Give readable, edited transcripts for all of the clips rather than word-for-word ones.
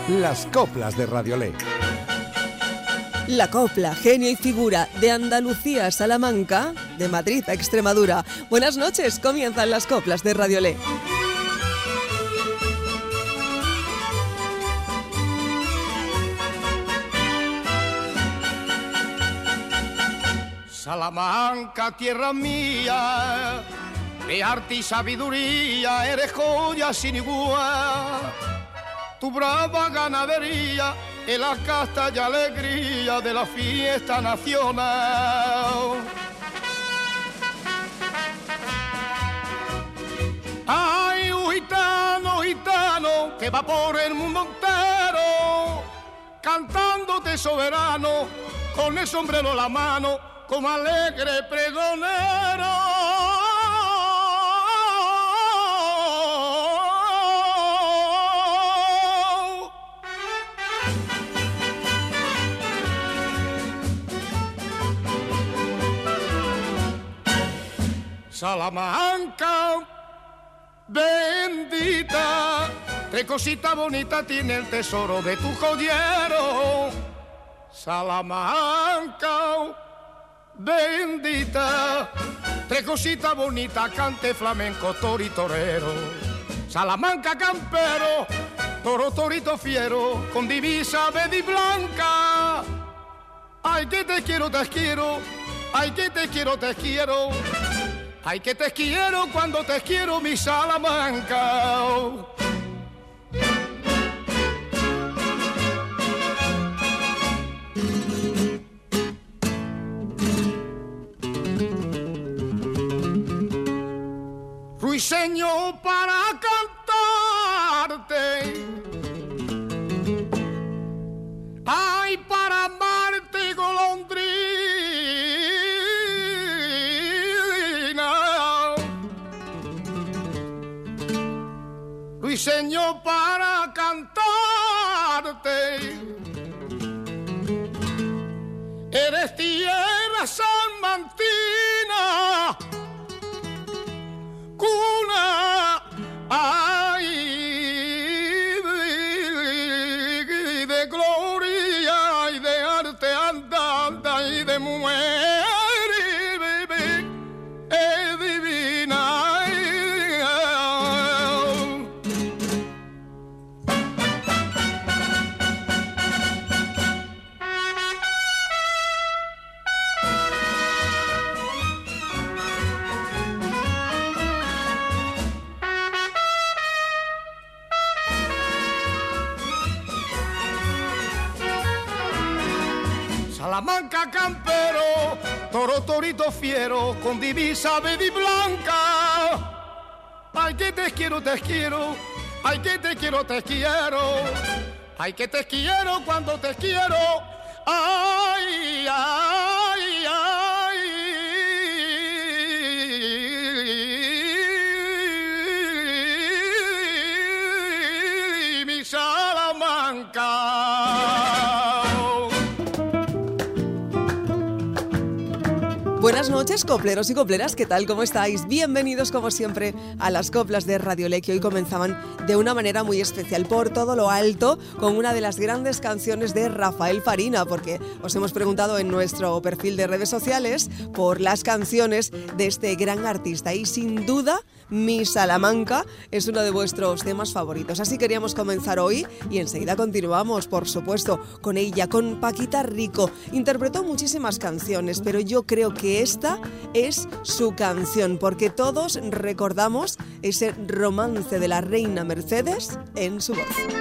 Las coplas de Radiolé. La copla, genio y figura de Andalucía a Salamanca, de Madrid a Extremadura. Buenas noches, comienzan las coplas de Radiolé. Salamanca, tierra mía, de arte y sabiduría, eres joya sin igual. Tu brava ganadería es la casta y alegría de la fiesta nacional. Ay, un gitano, gitano, que va por el mundo entero, cantándote soberano, con el sombrero en la mano, como alegre pregonero. Salamanca, bendita, qué cosita bonita tiene el tesoro de tu joyero. Salamanca, bendita, tres cositas bonitas, cante flamenco, toro y torero. Salamanca campero, toro, torito fiero, con divisa verde y blanca. Ay, que te quiero, te quiero, ay, que te quiero, te quiero. Ay, que te quiero cuando te quiero, mi Salamanca. Ruiseño para cantarte, ay, para amarte, golondrina. Ruiseño para cantarte, eres tierra salmantina, cuna, ay, de gloria y de arte andante y de mujer divina. Salamanca campero, toro, torito fiero, con divisa verde y blanca. Ay, que te quiero, te quiero, ay, que te quiero, te quiero. Ay, que te quiero cuando te quiero. Ay, ay, ay. Mi Salamanca. Buenas noches, copleros y copleras, ¿qué tal? ¿Cómo estáis? Bienvenidos, como siempre, a las coplas de Radiolé, que hoy comenzaban de una manera muy especial, por todo lo alto, con una de las grandes canciones de Rafael Farina, porque os hemos preguntado en nuestro perfil de redes sociales por las canciones de este gran artista y sin duda Mi Salamanca es uno de vuestros temas favoritos. Así queríamos comenzar hoy y enseguida continuamos, por supuesto, con ella, con Paquita Rico. Interpretó muchísimas canciones, pero yo creo que esta es su canción, porque todos recordamos ese romance de la reina Mercedes en su voz.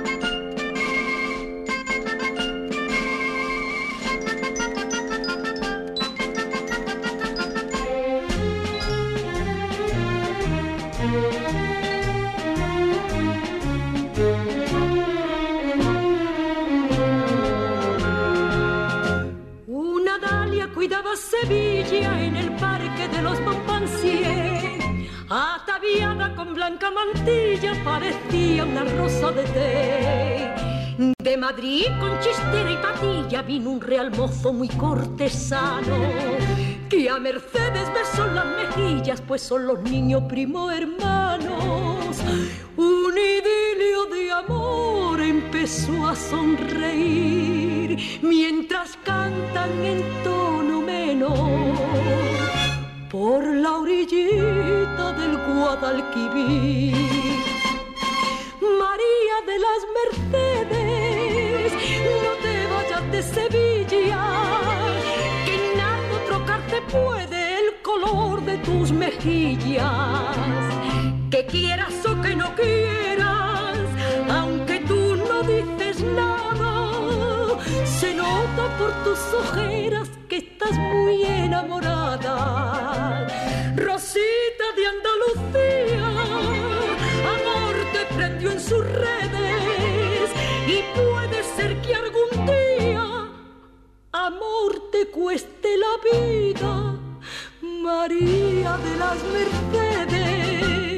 Una dalia cuidaba Sevilla en el parque de los Montpensier, ataviada con blanca mantilla, parecía una rosa de té. De Madrid con chistera y patilla vino un real mozo muy cortesano, que a Mercedes besó las mejillas, pues son los niños primo hermanos. Un idilio de amor empezó empezó a sonreír mientras cantan en tono menor por la orillita del Guadalquivir. María de las Mercedes, no te vayas de Sevilla, que nada trocarte puede el color de tus mejillas. Que quieras o que no quieras, aunque tú no dices nada, se nota por tus ojeras que estás muy enamorada. Rosita de Andalucía, amor te prendió en sus redes y puede ser que algún día amor te cueste la vida. María de las Mercedes.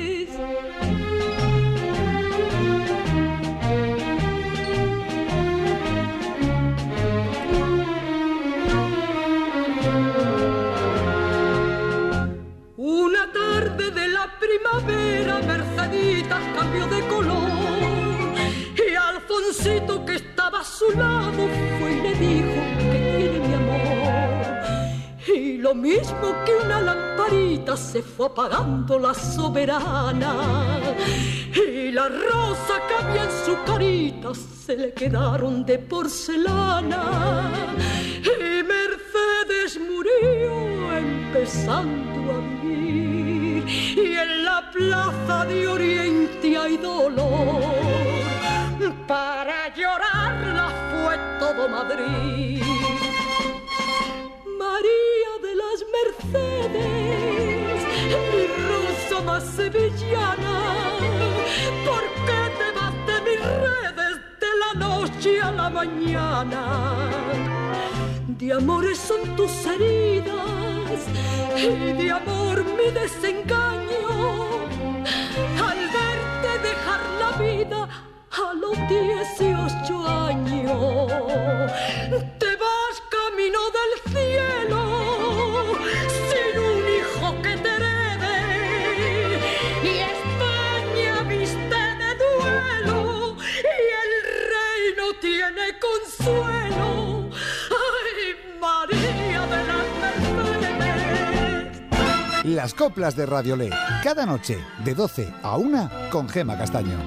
Una tarde de la primavera, Merceditas cambió de color y Alfonsito, que estaba a su lado, fue y le dijo que tiene mi amor. Y lo mismo que una lamparita se fue apagando la soberana, y la rosa que había en su carita se le quedaron de porcelana, y Mercedes murió empezando a vivir, y en la plaza de Oriente hay dolor, para llorarla fue todo Madrid. María de las Mercedes, mi rosa más sevillana, ¿por qué te vas de mis redes de la noche a la mañana? De amores son tus heridas y de amor mi desengaño, al verte dejar la vida a los 18 años. Te vas camino del cielo sin un hijo que te herede, y España viste de duelo y el rey no tiene consuelo. ¡Ay, María de las Mercedes! Las coplas de Radiolé, cada noche de 12 a 1 con Gema Castaño.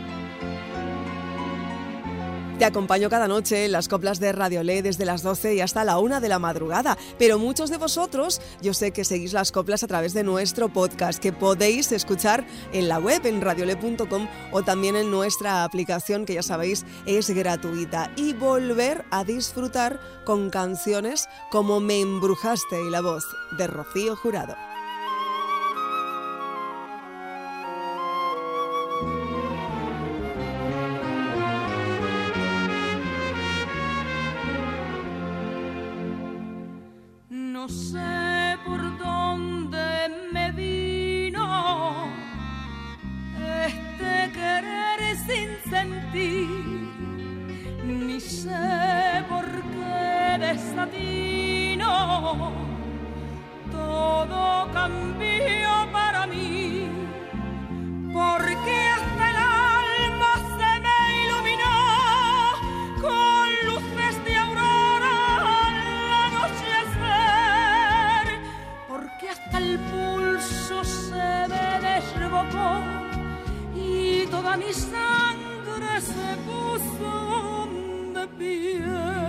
Te acompaño cada noche en las coplas de Radiolé desde las 12 y hasta la 1 de la madrugada. Pero muchos de vosotros, yo sé que seguís las coplas a través de nuestro podcast, que podéis escuchar en la web, en radiolé.com, o también en nuestra aplicación, que ya sabéis es gratuita. Y volver a disfrutar con canciones como Me embrujaste y la voz de Rocío Jurado. No sé por dónde me vino este querer sin sentir, ni sé por qué desatino todo cambió para mí, porque hasta el alma se me iluminó con luces de aurora al anochecer, porque hasta el pulso se me desbocó y toda mi sangre se puso de pie.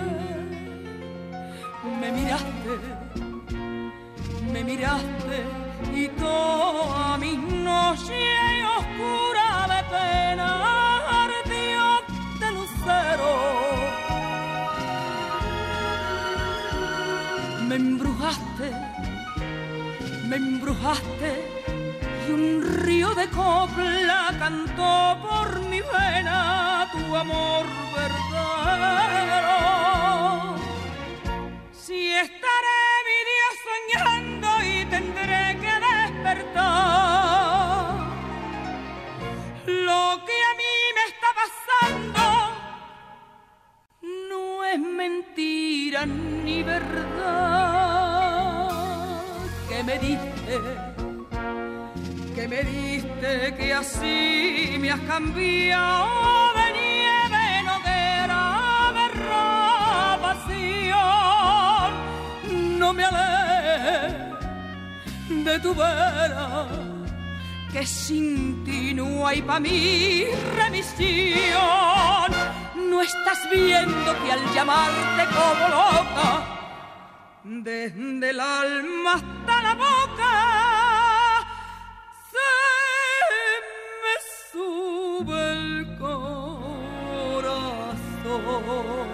Me miraste y toda mi noche oscura de pena ardió de lucero. Me embrujaste y un río de copla cantó por mi vena tu amor verdadero. Si estaré mi día soñando y tendré que despertar, lo que a mí me está pasando no es mentira ni verdad. Que me diste que así me has cambiado de nieve en hoguera de tu vera, que sin ti no hay pa' mí remisión. No estás viendo que al llamarte como loca, desde el alma hasta la boca, se me sube el corazón.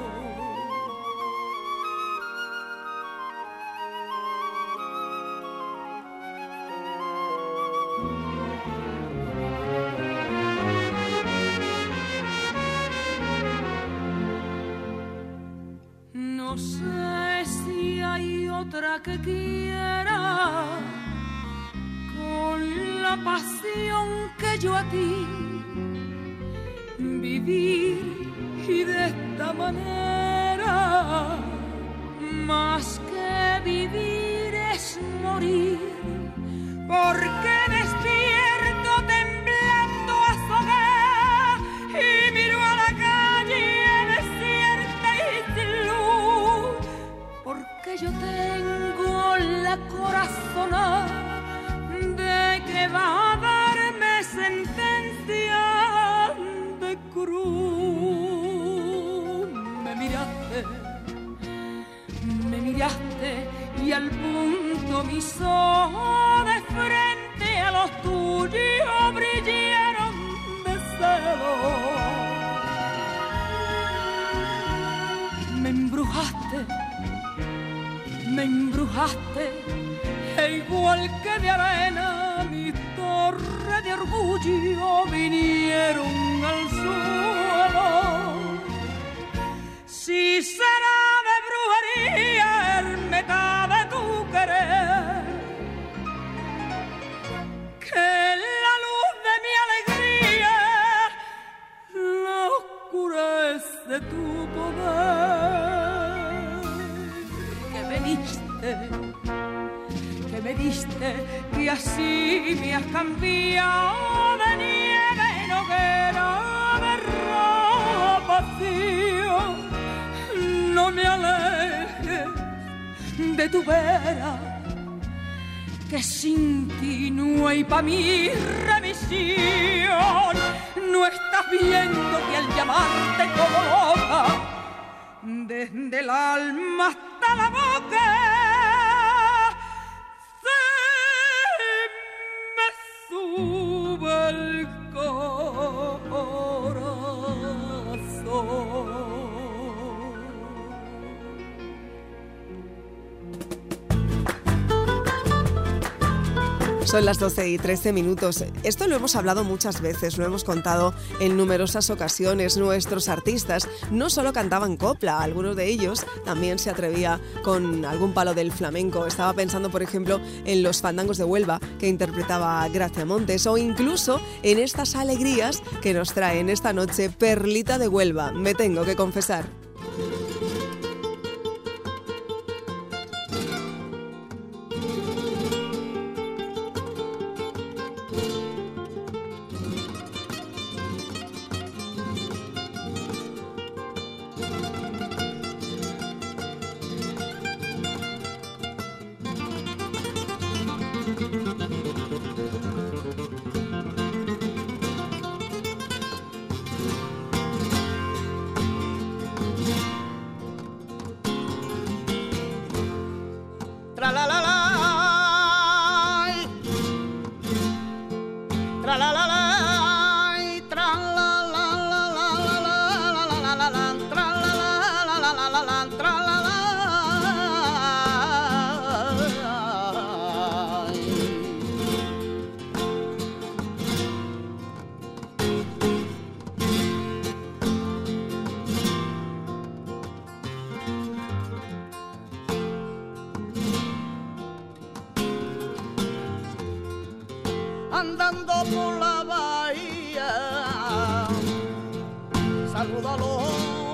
No sé si hay otra que quiera con la pasión que yo a ti vivir, y de esta manera más que vivir es morir, porque despierto temblando a sogar y miro a la calle desierta y sin luz, porque yo tengo la corazonada de que va a darme sentencia de cruz. Me miraste y al punto mis ojos de frente a los tuyos brillaron de celo. Me embrujaste, e igual que de arena mi torre de orgullo vinieron al suelo. Si será de brujería el meta de tu querer, que la luz de mi alegría la oscurece tu poder. Que me diste, que así me has cambiado de nieve en hoguera de rapacío. No me alejes de tu vera, que sin ti no hay pa' mí remisión. No estás viendo que al llamarte como loca, desde el alma hasta la boca, se me sube el corazón. Son las 12:13. Esto lo hemos hablado muchas veces, lo hemos contado en numerosas ocasiones. Nuestros artistas no solo cantaban copla, algunos de ellos también se atrevía con algún palo del flamenco. Estaba pensando, por ejemplo, en los fandangos de Huelva que interpretaba Gracia Montes, o incluso en estas alegrías que nos traen esta noche Perlita de Huelva. Me tengo que confesar. Andando por la bahía, saludo a los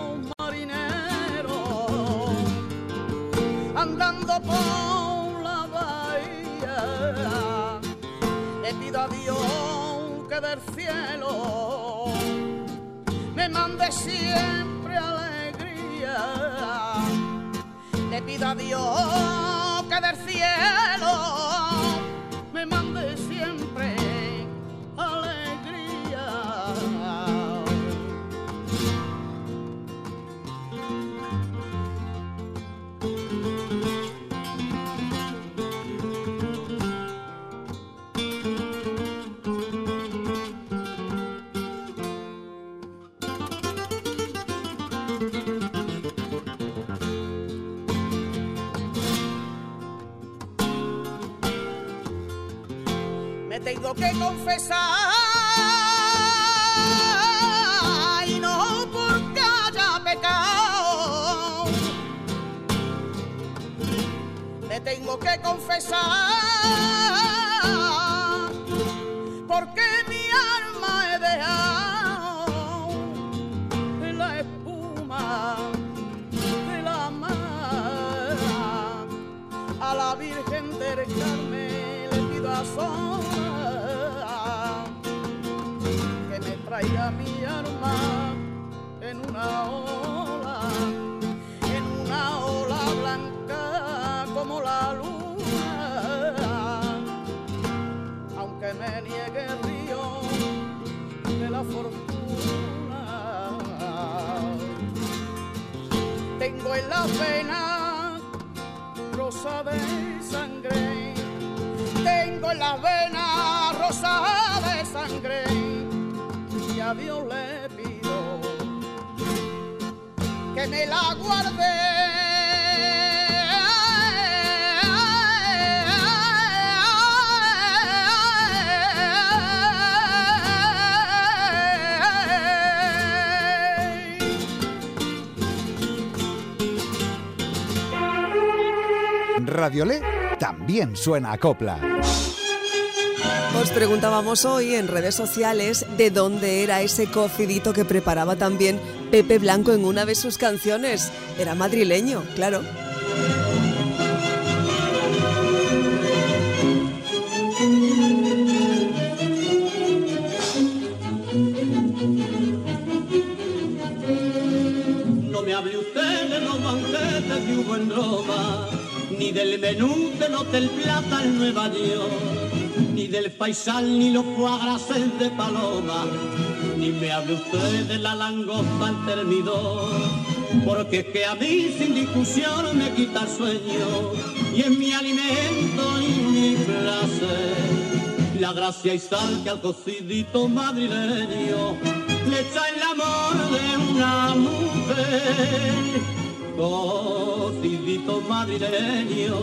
marineros. Andando por la bahía, le pido a Dios que del cielo me mande siempre alegría. Le pido a Dios que del cielo tengo que confesar, y no porque haya pecado, me tengo que confesar, porque mi alma he dejado en la espuma de la mar. A la Virgen del Carmen le pido a sola que me traiga mi alma en una ola blanca como la luna, aunque me niegue el río de la fortuna. Tengo en la pena rosa de sangre, tengo en las venas rosa de sangre, y a Dios le pido que me la guarde. Radiolé también suena a copla. Os preguntábamos hoy en redes sociales de dónde era ese cocidito que preparaba también Pepe Blanco en una de sus canciones. Era madrileño, claro. No me hable usted de los banquetes que hubo en Roma, ni del menú del Hotel Plata en Nueva York, ni del faisal ni los foie gras de Paloma, ni me hable usted de la langosta al termidor, porque es que a mí sin discusión me quita el sueño, y es mi alimento y mi placer, la gracia y sal que al cocidito madrileño le echa el amor de una mujer. Cocidito madrileño,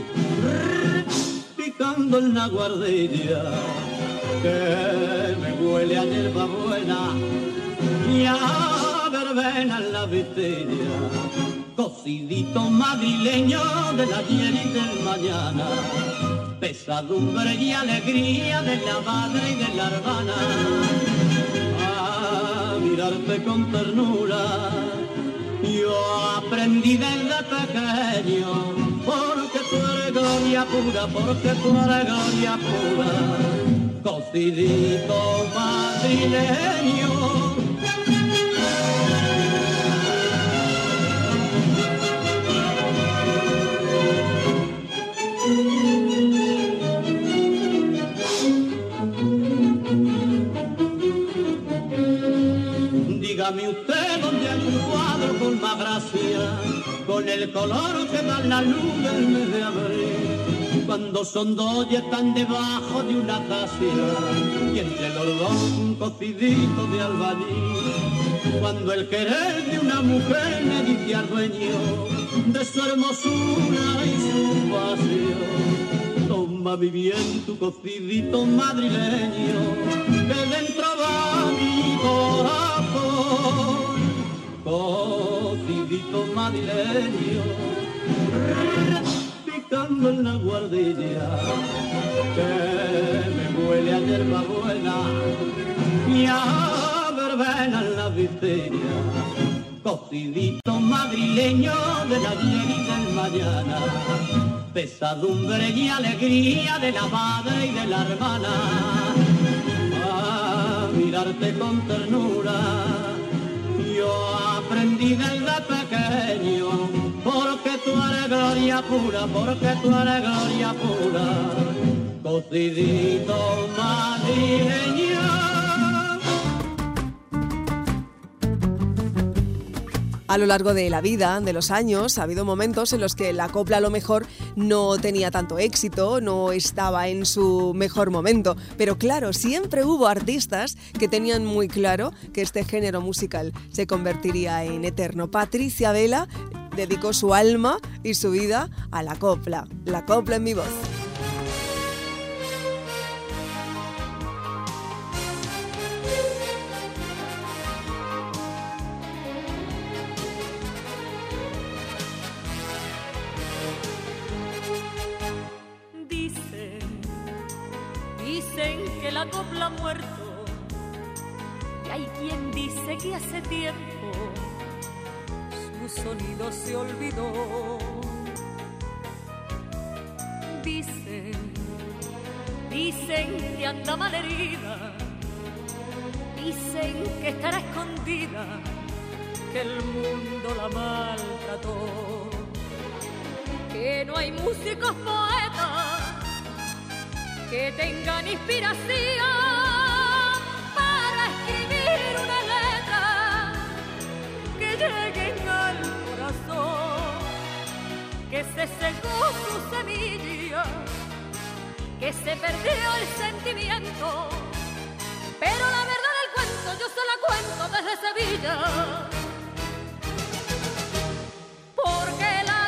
picando en la guardilla, que me huele a hierba buena y a verbena en la vitilla. Cocidito madrileño del ayer y del mañana, pesadumbre y alegría de la madre y de la hermana. A mirarte con ternura yo aprendí desde pequeño, porque tú eres gloria pura, porque tú eres gloria pura, cocidito madrileño. Dígame usted dónde hay un cuadro con más gracia, con el color que da la luz del mes de abril, cuando son dos y están debajo de una acacia, y entre los dos un cocidito de albañil, cuando el querer de una mujer me dice al dueño de su hermosura y su pasión. Toma mi bien tu cocidito madrileño, que dentro va mi corazón. Cocidito madrileño, picando en la guardilla, que me huele a hierba buena y a verbena en la vitilla. Cocidito madrileño del ayer y del mañana, pesadumbre y alegría de la madre y de la hermana. A mirarte con ternura yo aprendí desde pequeño, porque tú eres gloria pura, porque tú eres gloria pura, cocidito madrileño. A lo largo de la vida, de los años, ha habido momentos en los que la copla a lo mejor no tenía tanto éxito, no estaba en su mejor momento. Pero claro, siempre hubo artistas que tenían muy claro que este género musical se convertiría en eterno. Patricia Vela dedicó su alma y su vida a la copla en mi voz. la copla muerto, y hay quien dice que hace tiempo su sonido se olvidó. Dicen que anda malherida, dicen que estará escondida, que el mundo la maltrató, que no hay músicos poetas que tengan inspiración para escribir una letra que lleguen al corazón, que se secó su semilla, que se perdió el sentimiento, pero la verdad del cuento yo se la cuento desde Sevilla, porque la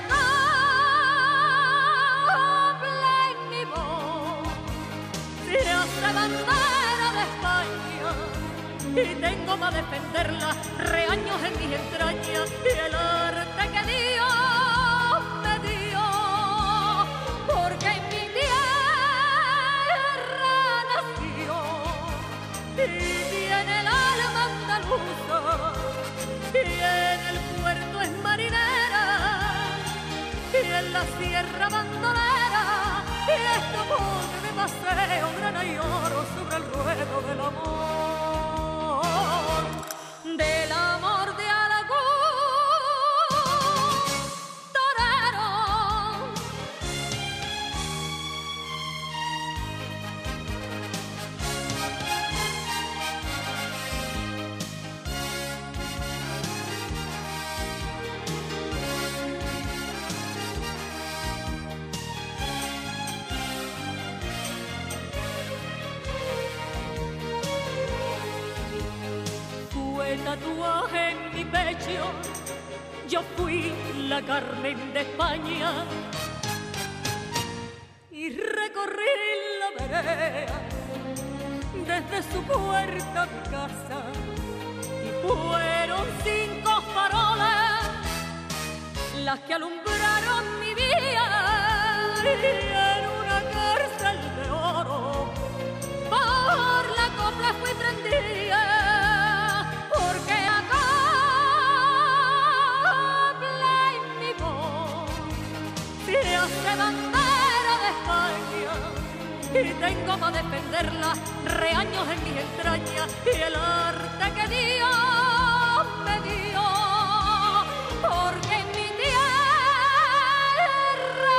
copla en mi voz se hace bandera de España y tengo para defenderla reaños en mis entrañas y el arte que Dios me dio, porque en mi y tiene el alma andaluza, y en el puerto es marinera, y en la sierra bandolera, y esto pone de paseo grana y oro sobre el ruedo del amor de Alagón torero. Tatuaje en mi pecho, yo fui la Carmen de España y recorrí la vereda desde su puerta a mi casa, y fueron 5 faroles las que alumbraron mi vida, y en una cárcel de oro por la copla fui prendida. Porque a copla en mi voz se hace bandera de España y tengo para defenderla reaños en mis entrañas y el arte que Dios me dio, porque en mi tierra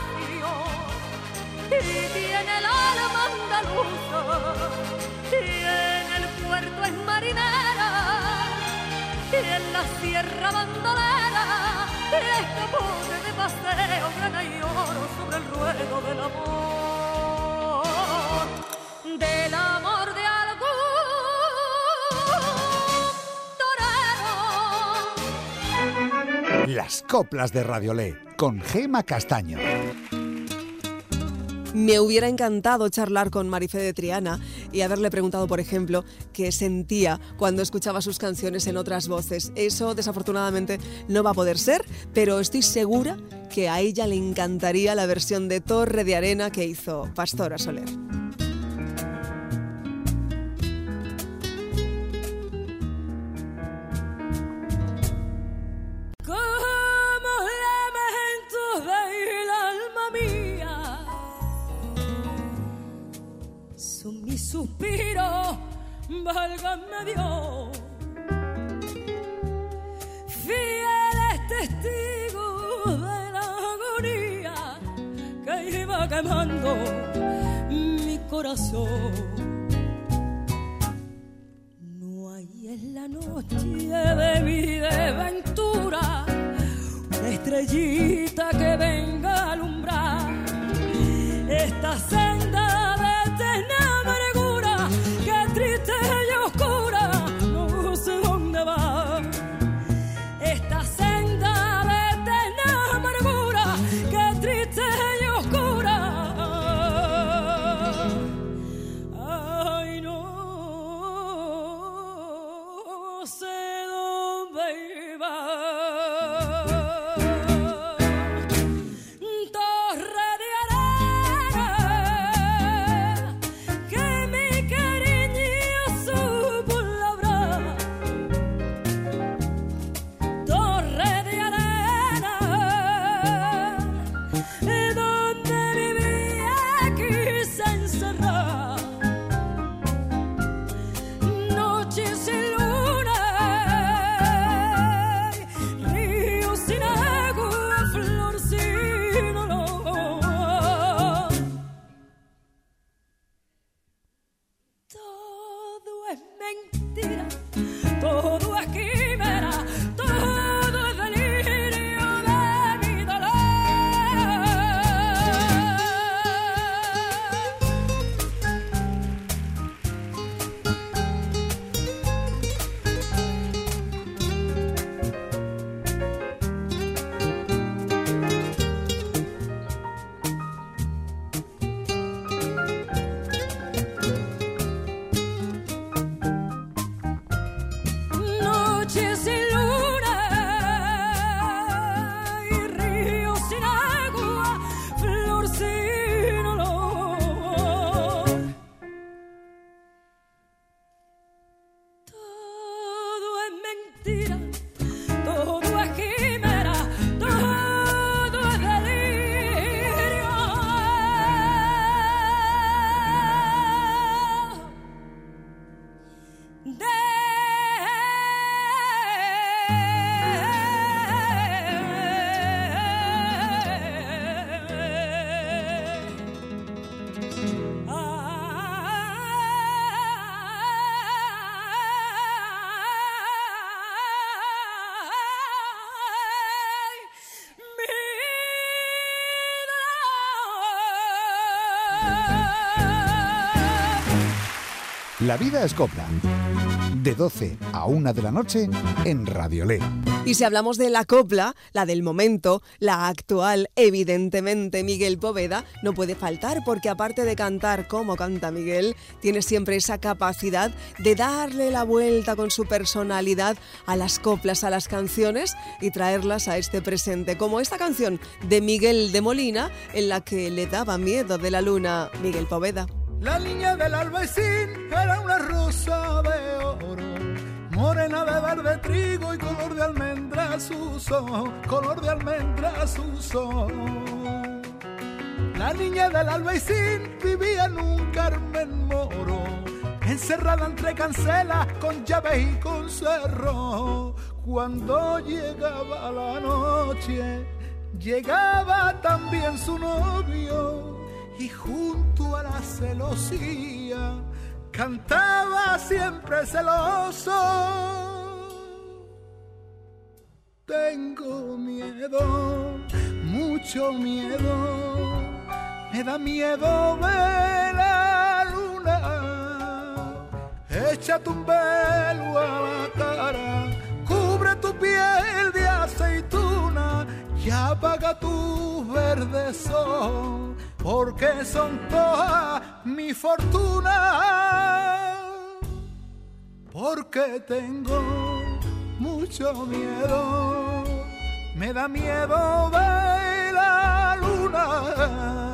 nació y tiene el alma andaluza, y en el puerto es marinera, y en la sierra bandolera escapone de paseo grana y oro sobre el ruedo del amor de algún torero. Las coplas de Radiolé con Gema Castaño. Me hubiera encantado charlar con Marifé de Triana y haberle preguntado, por ejemplo, qué sentía cuando escuchaba sus canciones en otras voces. Eso, desafortunadamente, no va a poder ser, pero estoy segura que a ella le encantaría la versión de Torre de Arena que hizo Pastora Soler. Suspiro, válgame Dios, fieles testigos de la agonía que iba quemando mi corazón. No hay en la noche de mi desventura una estrellita que venga a alumbrar esta senda de eterna amargura, que triste y oscura, no sé dónde va. Esta senda de eterna amargura, que triste y oscura, ay, no sé dónde va. Torre de arena La vida es copla. De 12 a 1 de la noche en Radiolé. Y si hablamos de la copla, la del momento, la actual, evidentemente Miguel Poveda no puede faltar, porque aparte de cantar como canta Miguel, tiene siempre esa capacidad de darle la vuelta con su personalidad a las coplas, a las canciones y traerlas a este presente, como esta canción de Miguel de Molina en la que le daba miedo de la luna Miguel Poveda. La niña del albaicín era una rosa de oro, morena de verde trigo y color de almendra sus ojos, color de almendra sus ojos. La niña del albaicín vivía en un Carmen moro, encerrada entre cancelas con llaves y con cerro. Cuando llegaba la noche, llegaba también su novio, y junto a la celosía cantaba siempre celoso. Tengo miedo, mucho miedo, me da miedo ver la luna. Échate un velo a la cara, cubre tu piel de aceituna y apaga tu verde sol, porque son toda mi fortuna, porque tengo mucho miedo, me da miedo ver la luna.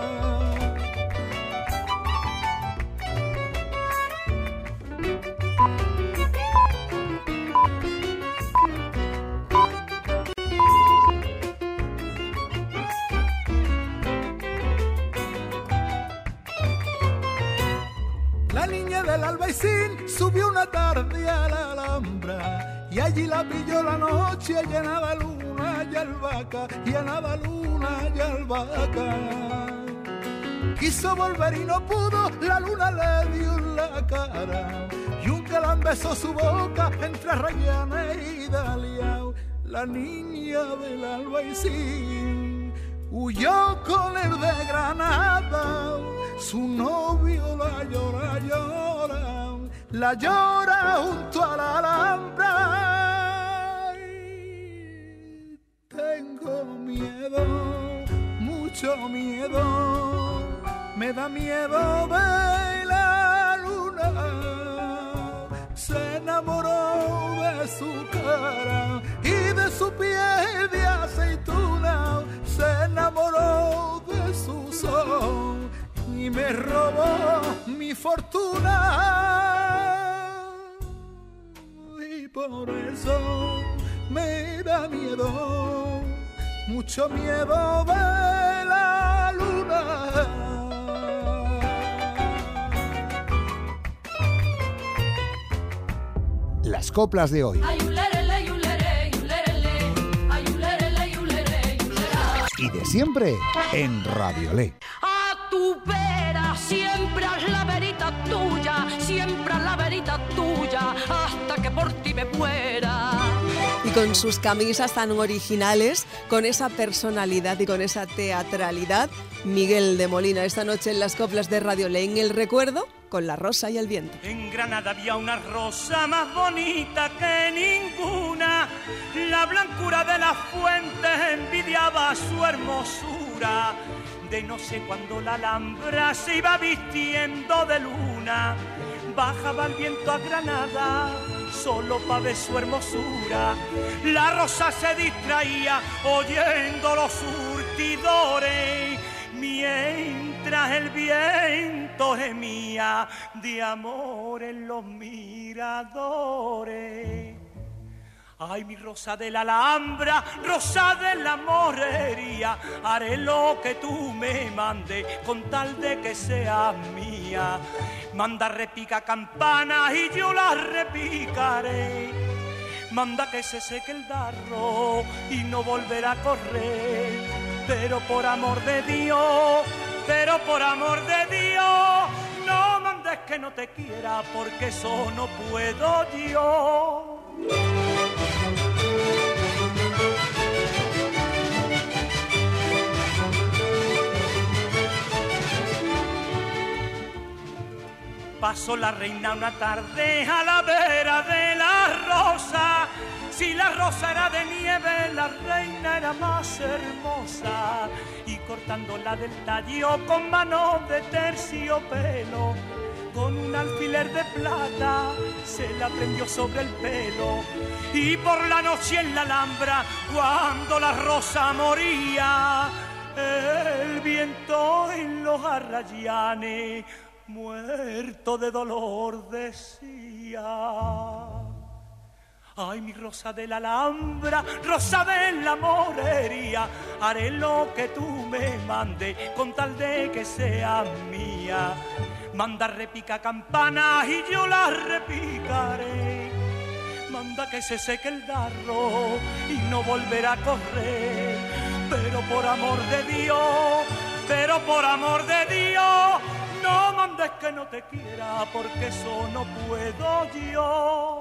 La niña del albaicín subió una tarde a la Alhambra y allí la pilló la noche llena de luna y albahaca, llena de luna y albahaca. Quiso volver y no pudo, la luna le dio en la cara y un galán besó su boca entre Rayana y Dalia. La niña del albaicín huyó con el de Granada, su novio la llora, llora, la llora junto a la Alhambra. Ay, tengo miedo, mucho miedo, me da miedo ver la luna. Se enamoró de su cara y de su piel de aceituna, se enamoró de su sol y me robó mi fortuna, y por eso me da miedo, mucho miedo ver la luna. Las coplas de hoy. Y de siempre en Radiolé. A tu vera, siempre a la verita tuya, siempre a la verita tuya, hasta que por ti me muera. Y con sus camisas tan originales, con esa personalidad y con esa teatralidad, Miguel de Molina esta noche en las coplas de Radiolé, en el recuerdo con La rosa y el viento. En Granada había una rosa más bonita que ninguna, la blancura de las fuentes envidiaba su hermosura. De no sé cuándo la Alhambra se iba vistiendo de luna, bajaba el viento a Granada solo pa' ver su hermosura. La rosa se distraía oyendo los surtidores, mientras el viento gemía de amor en los miradores. Ay, mi rosa de la Alhambra, rosa de la morería, haré lo que tú me mandes con tal de que seas mía. Manda repica campanas y yo las repicaré. Manda que se seque el darro y no volverá a correr. Pero por amor de Dios, pero por amor de Dios, no mandes que no te quiera, porque eso no puedo yo. pasó la reina una tarde a la vera de la rosa. Si la rosa era de nieve, la reina era más hermosa. Y cortándola del tallo con mano de terciopelo, con un alfiler de plata se la prendió sobre el pelo. Y por la noche en la Alhambra, cuando la rosa moría, el viento en los arrayanes, muerto de dolor, decía: ay, mi rosa de la Alhambra, rosa de la morería, haré lo que tú me mandes con tal de que sea mía. Manda repica campanas y yo las repicaré. Manda que se seque el darro y no volverá a correr. Pero por amor de Dios, pero por amor de Dios, no mandes que no te quiera, porque eso no puedo yo.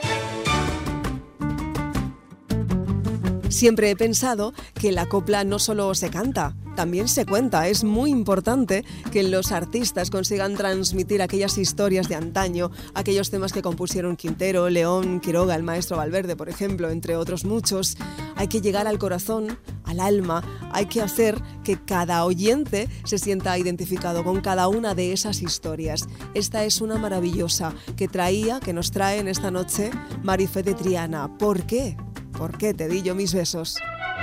Siempre he pensado que la copla no solo se canta, también se cuenta. Es muy importante que los artistas consigan transmitir aquellas historias de antaño, aquellos temas que compusieron Quintero, León, Quiroga, el maestro Valverde, por ejemplo, entre otros muchos. Hay que llegar al corazón, al alma, hay que hacer que cada oyente se sienta identificado con cada una de esas historias. Esta es una maravillosa que nos trae en esta noche Marifé de Triana. ¿Por qué? ¿Por qué te di yo mis besos?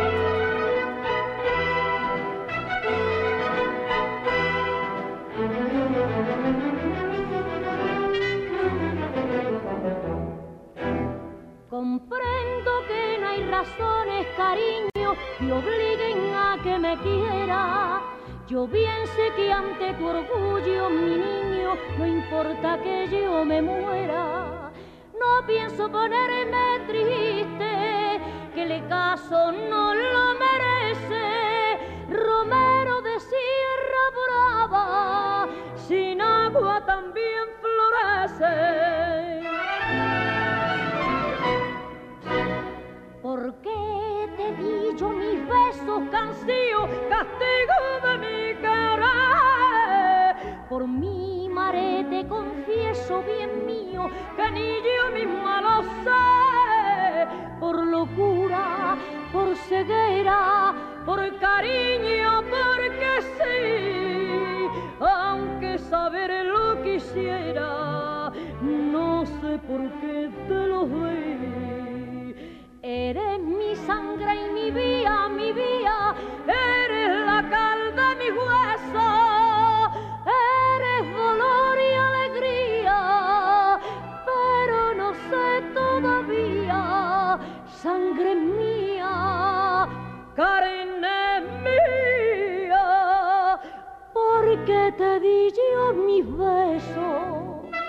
Comprendo que no hay razones, cariño, que obliguen a que me quiera. Yo bien sé que ante tu orgullo, mi niño, no importa que yo me muera. No pienso ponerme triste, que el caso no lo merece. Romero de Sierra Brava, sin agua también florece. ¿Por qué te di yo mis besos, cancio, castigo de mi querer? Por mi mare te confieso, bien mío, que ni yo misma lo sé. Por locura, por ceguera, por cariño, porque sí. Aunque saber lo quisiera, no sé por qué te lo doy. Eres mi sangre y mi vía, eres la cal de mi hueso, eres dolor y alegría, pero no sé todavía, sangre mía, carne mía, porque te di yo mis besos.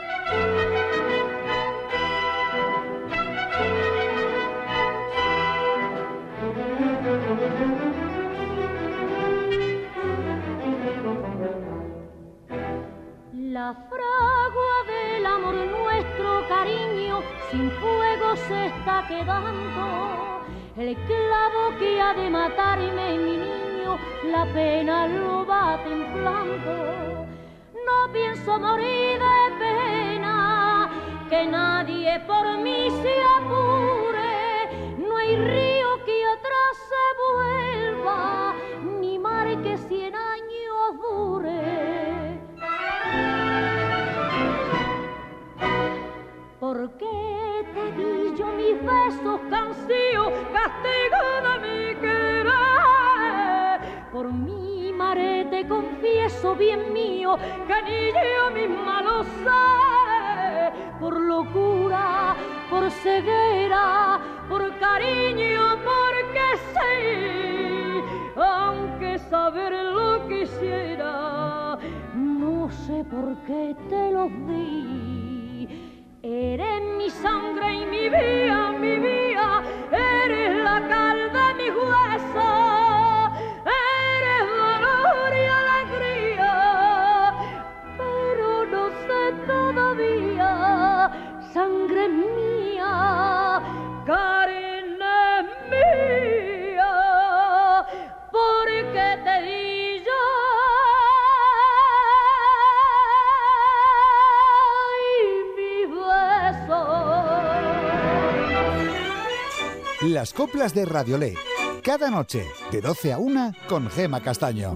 La fragua del amor nuestro, cariño, sin fuego se está quedando. El clavo que ha de matarme, mi niño, la pena lo va templando. No pienso morir de pena, que nadie por mí se apure. No hay río que atrás se vuelva, ni mar que 100 años dure. ¿Por qué te di yo mis besos, cancio, castigo de mi querer? Por mi mare te confieso, bien mío, que ni yo misma lo sé. Por locura, por ceguera, por cariño, porque sí. Aunque saber lo quisiera, no sé por qué te lo di. Eres mi sangre y mi vía, eres la cal de mi hueso, eres dolor y alegría, pero no sé todavía, sangre mía, carne mía, porque te di yo Las coplas de Radiolé. Cada noche, de 12 a 1, con Gema Castaño.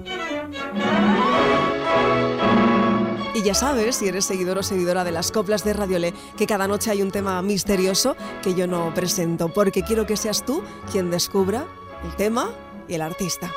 Y ya sabes, si eres seguidor o seguidora de las coplas de Radiolé, que cada noche hay un tema misterioso que yo no presento, porque quiero que seas tú quien descubra el tema y el artista.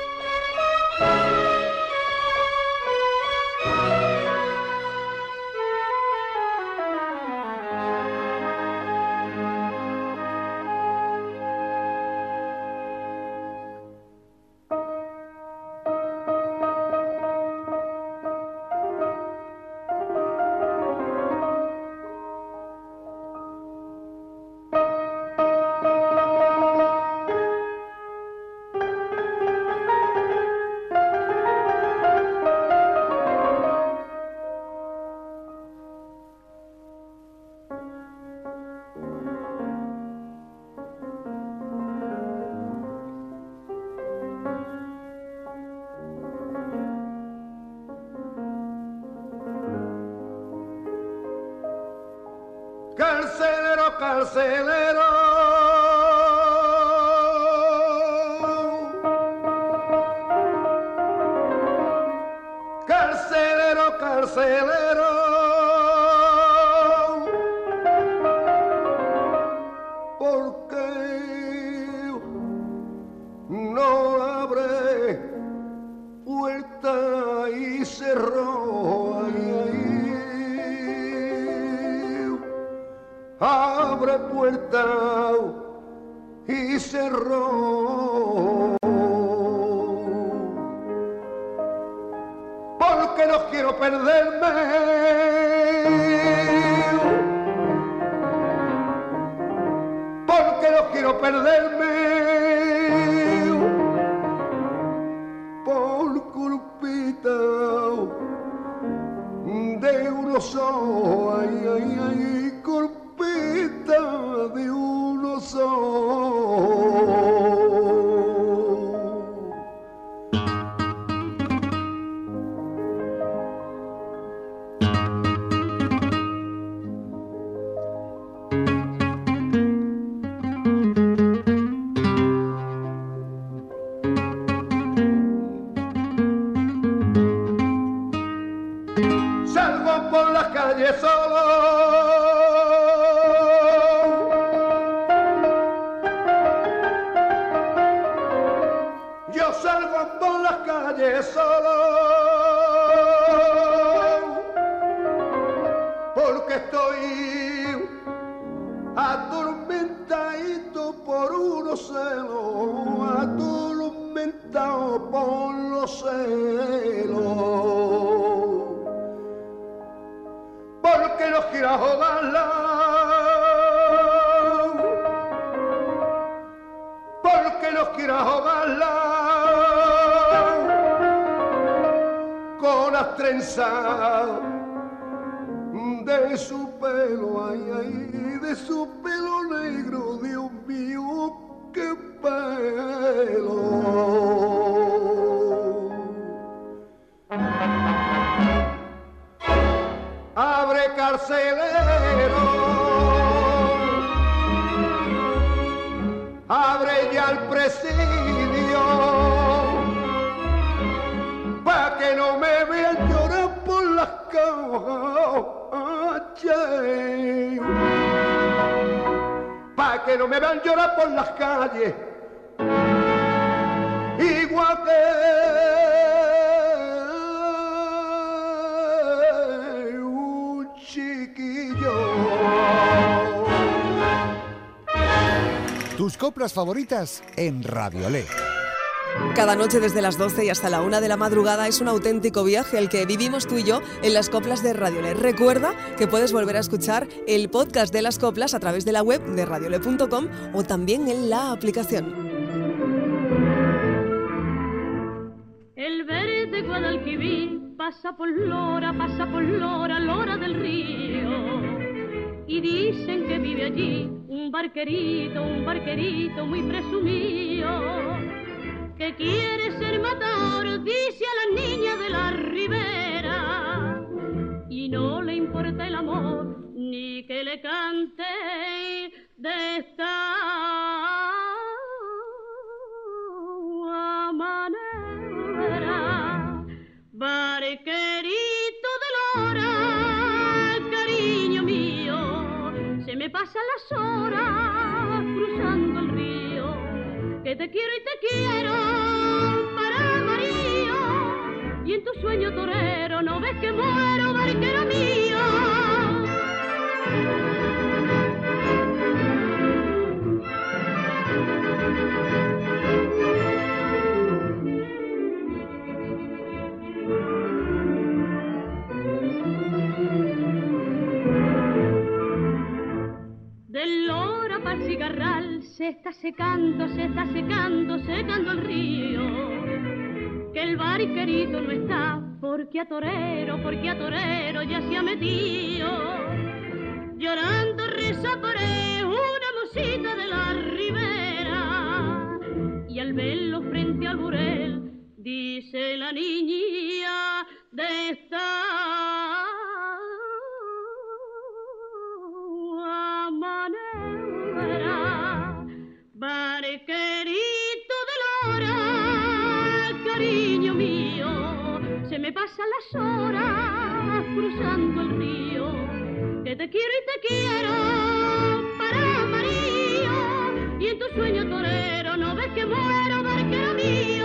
Carcelero, carcelero, carcelero, carcelero, ¿por qué no abre puerta y cerró? Abre puerta y cerró, porque no quiero perderme, porque no quiero perderme por culpita de unos ojos, ay, ay, ay, culpita de unos ojos. Salgo por las calles solo, yo salgo por las calles solo, porque estoy atormentadito por unos celos, atormentado por los celos. Porque no quiero joderla, porque no quiero joderla con las trenzas de su pelo, ay, ay, de su pelo negro, Dios mío, qué pelo. Abre carcelero, abre ya el presidio, pa' que no me vean llorar por las calles, pa' que no me vean llorar por las calles, igual que tus coplas favoritas en Radiolé. Cada noche desde las 12 y hasta la 1 de la madrugada es un auténtico viaje el que vivimos tú y yo en las coplas de Radiolé. Recuerda que puedes volver a escuchar el podcast de las coplas a través de la web de radiolé.com o también en la aplicación. El verde Guadalquivir pasa por Lora, Lora del río. Y dicen que vive allí un barquerito muy presumido, que quiere ser matador, dice a las niñas de la ribera, y no le importa el amor, ni que le cante de esta te quiero y te quiero para amarillo. Y en tu sueño torero no ves que muero, barquero mío. Del Lora pa'l cigarral se está secando el río. Que el barquerito no está, porque a torero ya se ha metido. Llorando reza por él una mocita de la ribera. Y al verlo frente al burel, dice la niña de esta manera. Barquerito de Lora, cariño mío, se me pasan las horas cruzando el río. Que te quiero y te quiero para amarillo. Y en tu sueño torero no ves que muero, barquero mío.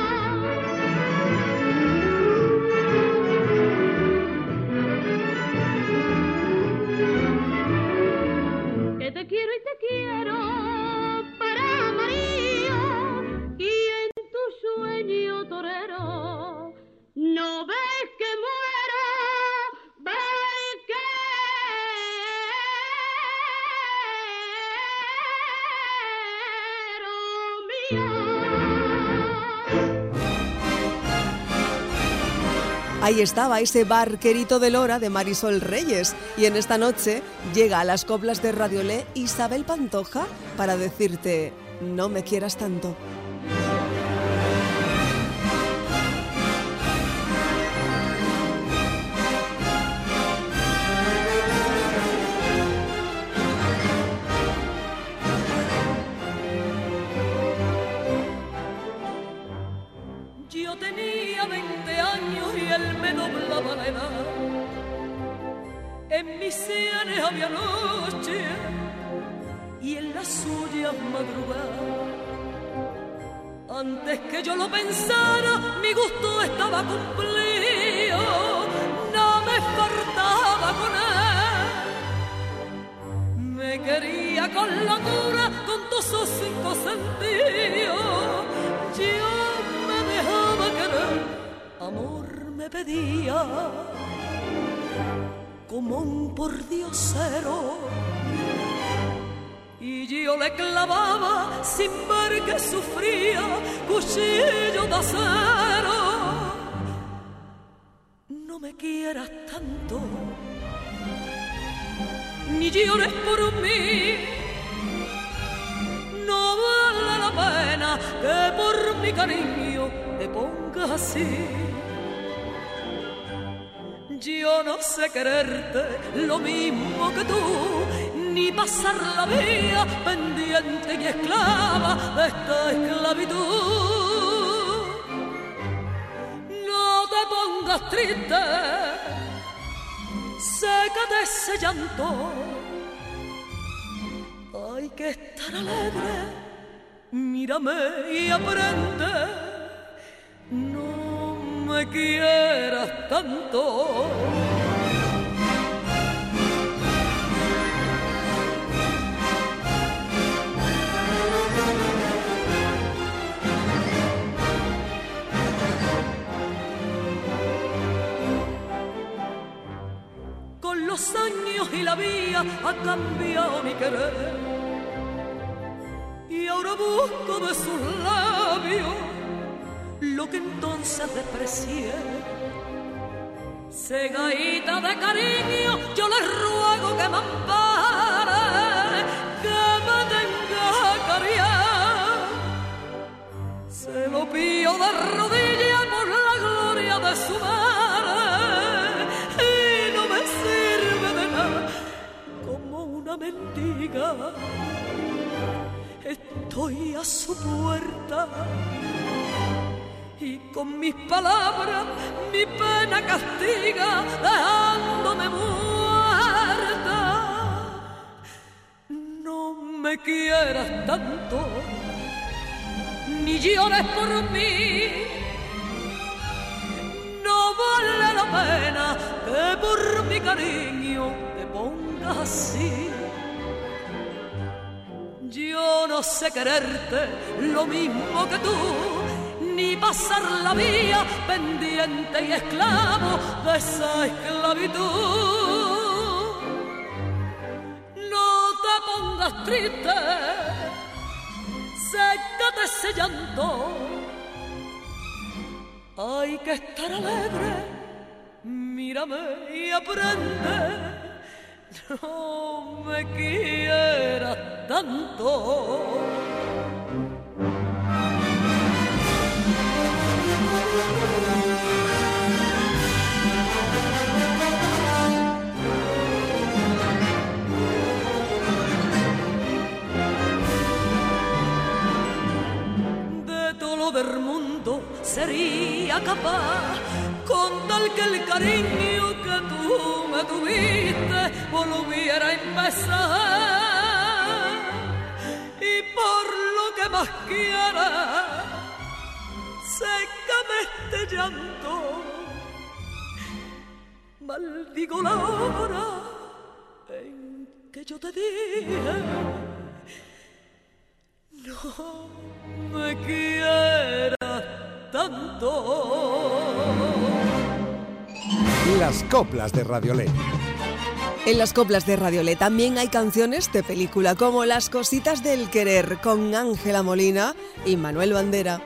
Que te quiero y te quiero para amarillo. Y en tu sueño torero no ves que muero, Ahí estaba ese Barquerito de Lora de Marisol Reyes. Y en esta noche llega a las coplas de Radiolé Isabel Pantoja para decirte: no me quieras tanto. Yo tenía 20 años y él me doblaba la edad. En mis sienes había noche y en las suyas madrugada. Antes que yo lo pensara, mi gusto estaba cumplido. No me faltaba con él. Me quería con locura, con todos sus 5 sentidos. Yo me dejaba querer, amor me pedía, como un pordiosero. Y yo le clavaba sin ver que sufría, cuchillo de acero. No me quieras tanto, ni llores por mí. No vale la pena que por mi cariño te pongas así. Yo no sé quererte lo mismo que tú, ni pasar la vida pendiente y esclava de esta esclavitud. No te pongas triste, sécate ese llanto. Hay que estar alegre, mírame y aprende. No me quieras tanto. Con los años y la vida ha cambiado mi querer. Y ahora busco de sus labios lo que entonces desprecié. Cegadita de cariño, yo le ruego que me ampare, que me tenga cariño. Se lo pido de rodillas por la gloria de su madre. Y no me sirve de nada, como una mendiga estoy a su puerta. Y con mis palabras mi pena castiga, dejándome muerta. No me quieras tanto, ni llores por mí. No vale la pena que por mi cariño te pongas así. Yo no sé quererte lo mismo que tú, ni pasar la vida pendiente y esclavo de esa esclavitud. No te pongas triste, sécate ese llanto. Hay que estar alegre, mírame y aprende. No me quieras tanto. De todo lo del mundo sería capaz, con tal que el cariño que tú me tuviste volviera a empezar. Y por lo que más quiera, sécame este llanto. Maldigo la hora en que yo te dije no me quieras tanto. Las coplas de Radiolé. En las coplas de Radiolé también hay canciones de película, como Las cositas del querer, con Ángela Molina y Manuel Bandera.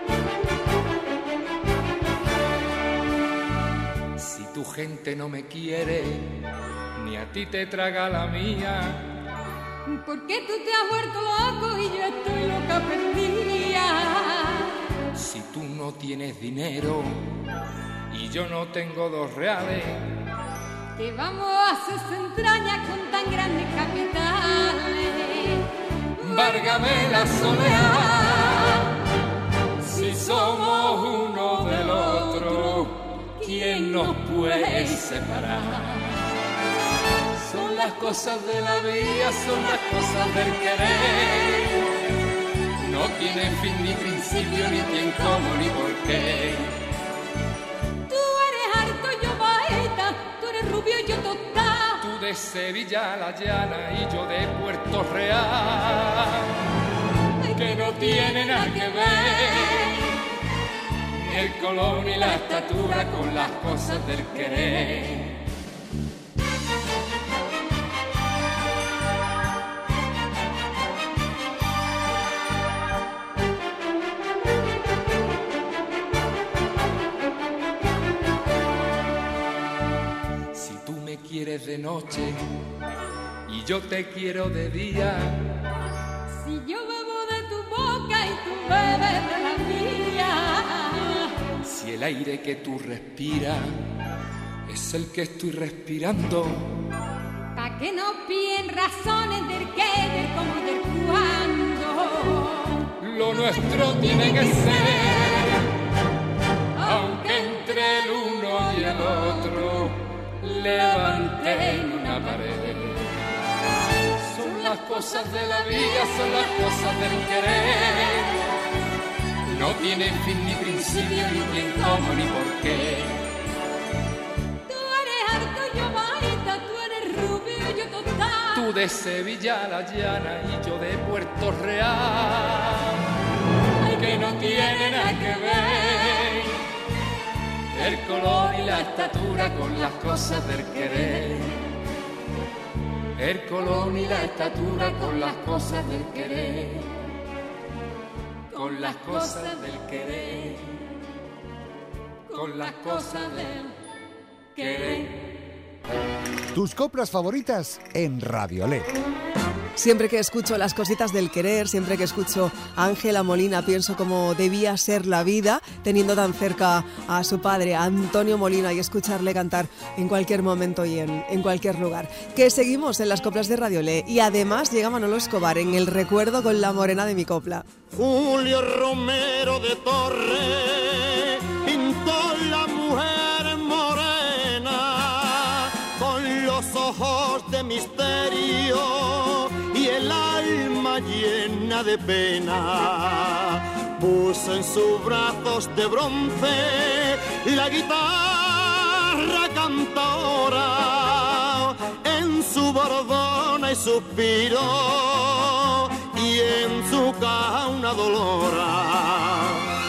Si tu gente no me quiere, ni a ti te traga la mía. ¿Por qué tú te has vuelto loco y yo estoy loca perdida? Si tú no tienes dinero y yo no tengo 2 reales, que vamos a sus entrañas con tan grandes capitales. Várgame la soledad, si somos uno del otro, ¿quién nos puede separar? Son las cosas de la vida, son las cosas del querer. No tiene fin ni principio, ni quién, cómo, ni por qué. Tú eres harto, yo baeta, tú eres rubio y yo tostado. Tú de Sevilla a La Llana y yo de Puerto Real. Que no tiene nada que ver ni el color ni la estatura con las cosas del querer. Quieres de noche y yo te quiero de día. Si yo bebo de tu boca y tú bebes de la mía. Si el aire que tú respiras es el que estoy respirando. Pa' que no piden razones del qué, del cómo y del cuándo. Lo nuestro tiene que ser, aunque entre el uno y el otro levanten una pared. Son las cosas de la vida, son las cosas del querer. No tienen fin ni principio, ni quién, cómo, ni por qué. Tú eres harto, yo baita, tú eres rubio, yo tostado. Tú de Sevilla a La Llana y yo de Puerto Real. Que no tiene nada que ver el color y la estatura con las cosas del querer. El color y la estatura con las cosas del querer. Con las cosas del querer. Con las cosas del querer. Tus coplas favoritas en Radiolé. Siempre que escucho Las cositas del querer, siempre que escucho a Ángela Molina, pienso cómo debía ser la vida teniendo tan cerca a su padre, a Antonio Molina, y escucharle cantar en cualquier momento y en cualquier lugar. Que seguimos en las coplas de Radiolé y además llega Manolo Escobar en El recuerdo con la morena de mi copla. Julio Romero de Torres pintó la mujer morena con los ojos de misterio y el alma llena de pena. puso en sus brazos de bronce la guitarra cantadora, en su bordona y suspiro y en su caja una dolora.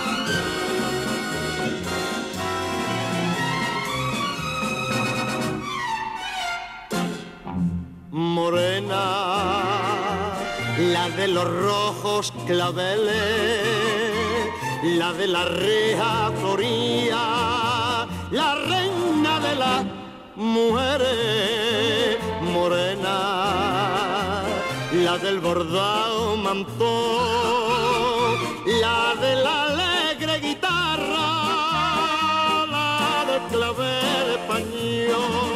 Morena, la de los rojos claveles, la de la reja floría, la reina de las mujeres. Morena, la del bordado mantón, la de la alegre guitarra, la del clavel español.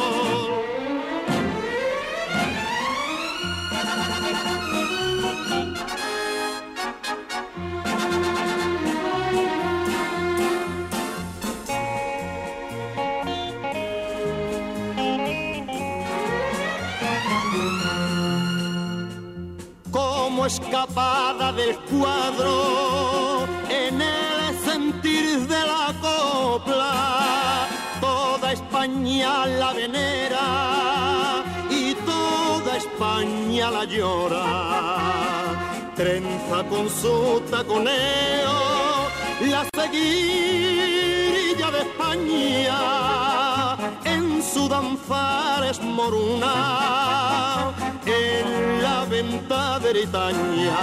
Escapada del cuadro en el sentir de la copla, toda España la venera y toda España la llora. Trenza con su taconeo la seguirilla de España, en su danzar es moruna, en la venta de Bretaña.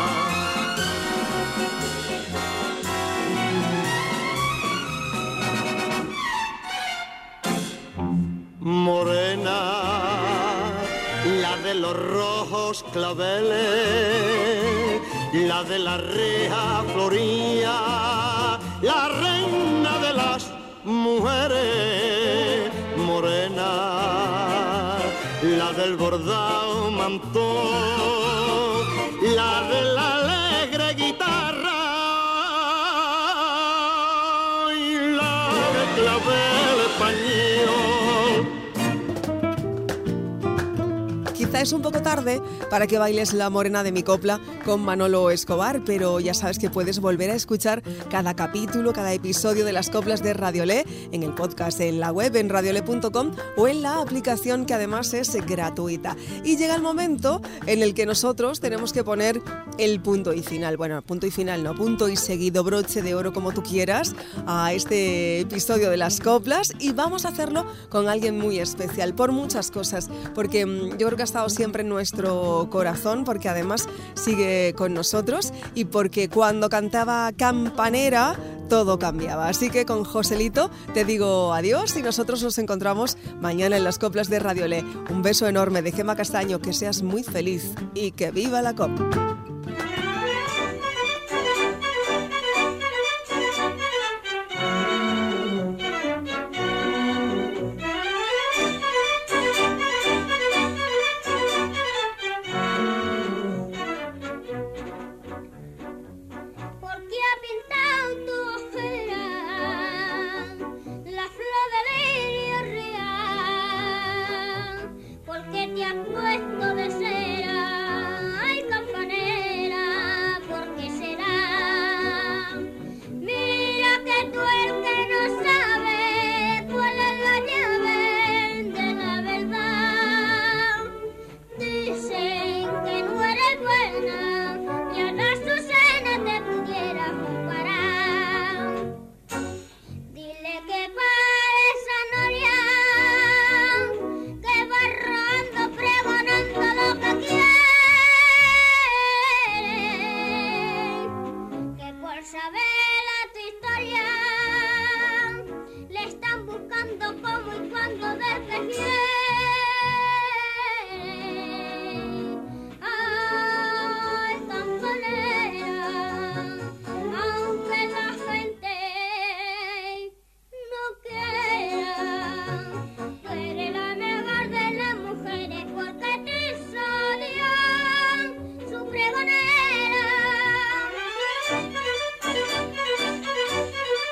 Morena, la de los rojos claveles, la de la reja floría, la reina de las mujeres. Morena, la del bordado mantón, la de la alegre guitarra y la de clavel español. Quizá es un poco tarde para que bailes La Morena de mi copla con Manolo Escobar, pero ya sabes que puedes volver a escuchar cada capítulo, cada episodio de las coplas de Radiolé en el podcast, en la web, en radiolé.com o en la aplicación, que además es gratuita. Y llega el momento en el que nosotros tenemos que poner el punto y final. Bueno, punto y final no, punto y seguido, broche de oro, como tú quieras, a este episodio de las coplas, y vamos a hacerlo con alguien muy especial, por muchas cosas, porque yo creo que ha estado siempre en nuestro corazón, porque además sigue con nosotros y porque cuando cantaba Campanera todo cambiaba. Así que con Joselito te digo adiós y nosotros nos encontramos mañana en las coplas de Radiolé. Un beso enorme de Gemma Castaño, que seas muy feliz y que viva la copla. Puesto de cera, ay campanera, ¿por qué será? Mira que tú el que no sabe cuál es la llave de la verdad. Dicen que no eres buena y a la Azucena te pudiera comparar. Dile que para esa noria que va rodando pregonando lo que quiere, que por saber tu historia le están buscando cómo y cuándo desde quién. Ay, campanera, aunque la gente no quiera, tú eres la mejor de las mujeres porque te salió su pregonera.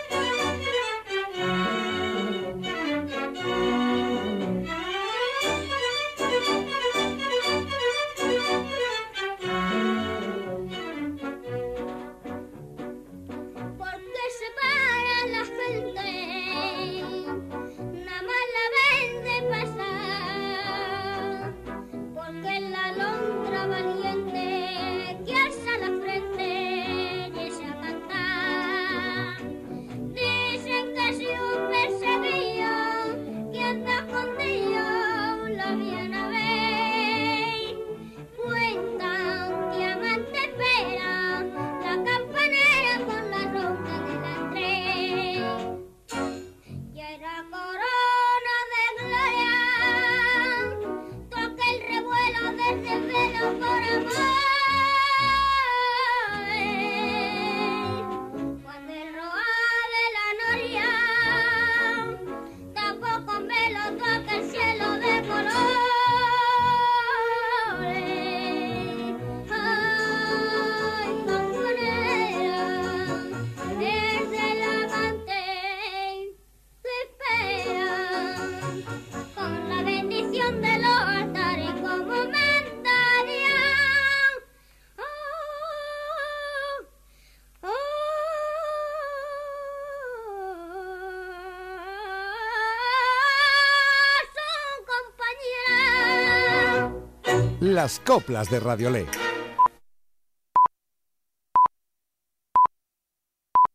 las coplas de Radiolé.